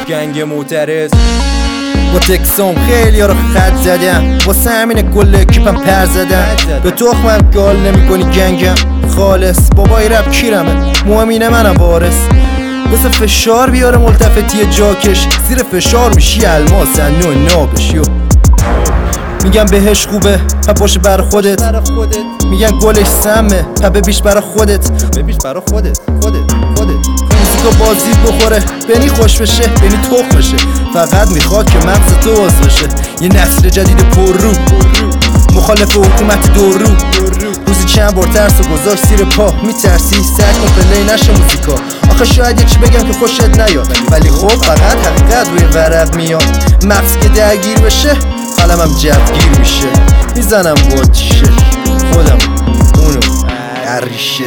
گنگ معترض. با تکسام خیلی ها رو خط زدم، واسه همینه کل اکیپم پر زدم. به تخمم که حال نمی کنی گنگم خالص، بابای رب کیرمه مهمینه منم وارث. بس فشار بیاره ملتفتی جاکش، زیر فشار میشی الماس نوع نابش. میگن بهش خوبه پا باشه برا خودت، میگن گلش سمه پا ببیش برا خودت، ببیش برا خودت. موزیکا بازی بخوره بینی خوش بشه، بینی تخم بشه، فقط میخواد که مغز تو باز بشه. یه نسل جدید پر رو مخالف حکومت دور رو، روزی چند بار ترس و گذاشت زیر پا. میترسی سعی کن پلی نشه موزیکا. آخه شاید یه چی بگم که خوشت نیاد، ولی خب فقط حقیقت روی ورق میاد. مغز که درگیر بشه قلمم جوگیر میشه، میزنم با تیشه خودم اونو عریشه.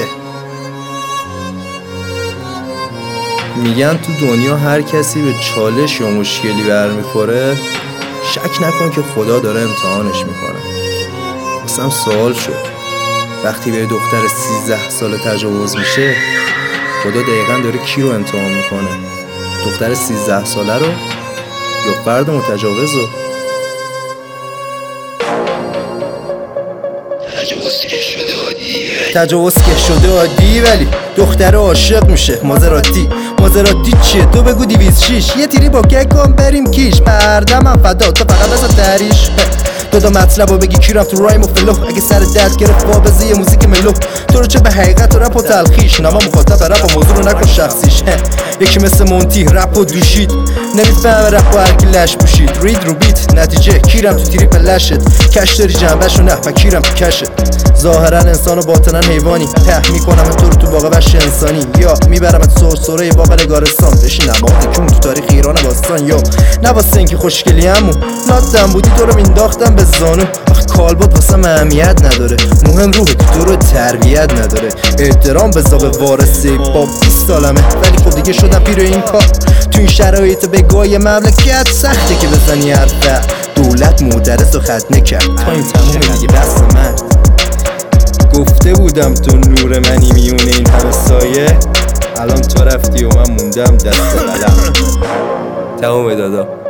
میگن تو دنیا هر کسی به چالش یا مشکلی برمیخوره شک نکن که خدا داره امتحانش میکنه. واسم سوال شد وقتی به دختر 13 ساله تجاوز میشه خدا دقیقا داره کی رو امتحان میکنه؟ دختر 13 ساله رو یا فرد متجاوز رو؟ تجاوز که شده عادی ولی دختر عاشق میشه. مازراتی چیه؟ تو بگو 206 یه تیری با کم بریم کیش. بردمم فدا تو فقط بزا دریش. دو مطلب و بگی کیرم تو رایم و فلو. اگه سر درد گرفت وابزه یه موزیک ملو. تو رو چه به حقیقت و رپ و تلخیش، نما مخاطب رپ و موضوع رو نکن شخصیش. یکی مثل مونتی رپ و دوشید، نمیفهمه رپ و هرکی لش پوشید. رید رو بیت نتیجه کیرم تو تریپ لشت. کش داری جنبش و نه و کیرم تو کشت. ظاهرا انسان و باطنا حیوانی، ته میکنم تو رو تو باغ وحش انسانی. یا میبرمت سرسره باغ نگارستان، بشی نماد کون تو تاریخ ایران باستان. یا نه واسه اینکه خوشگلی همون لاتم بودی تو رو مینداختم به زانو. آخه کالبد واسه اهمیت نداره، مهم روحه که تو رو تربیت نداره. احترام بذار به وارثی با 20 سالمه، ولی خب دیگه شدم پیر این کار. تو این شرایط بگاه مملکت سخته که بزنی حرفه. دولت مدرس و ختنه کرد تا این تموم دیگه بس من. گفته بودم تو نور منی میونه این همه سایه، الان تو رفتی و من موندم دست قلم. تموم دادا.